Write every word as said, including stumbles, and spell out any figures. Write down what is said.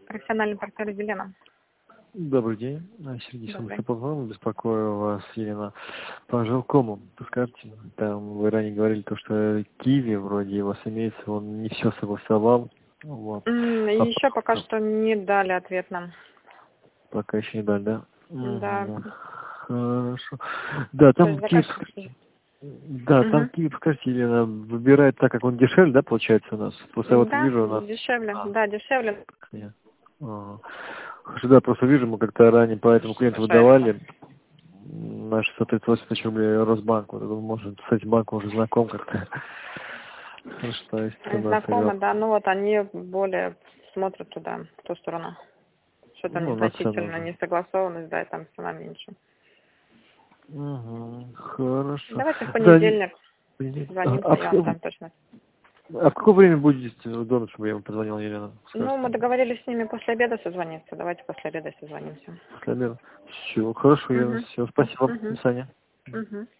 Профессиональный партнер Елена. Добрый день. Сергей Добрый. Самсипов, беспокою вас, Елена, по жилкому. Подскажите, там вы ранее говорили, то, что Киви вроде у вас имеется, он не все согласовал. Вот. М, А Еще пока пока, что не дали ответ нам. пока еще не дали, да? Да. Угу. Хорошо. Да, То есть там Киев, заказчик. да, там Мгм. Киев, скажите, Елена, выбирает так, как он дешевле, да, получается у нас? Просто я вот Да, вижу у нас... дешевле. А, Да, дешевле. нет. Ага. Хорошо, да, просто вижу, мы как-то ранее по этому клиенту Повышается. выдавали на шестьсот тридцать восемь тысяч рублей Росбанк. Вот, думаю, может, с этим банком уже знаком как-то. Что есть цена Знакомо, сыграл. да. Ну вот они более смотрят туда, в ту сторону. Что-то Ну, на цену незначительно уже. несогласованность, да, и там цена меньше. Угу, хорошо. Давайте в Да, не- понедельник а, звонимся, а, я вам в, дам точно. а в какое время будете удобно, чтобы я вам позвонил, Елена? Ну, Скажите. мы договорились с ними после обеда созвониться. Давайте после обеда созвонимся. Все, хорошо, Елена. Угу. Все, спасибо. До Угу. свидания. Угу.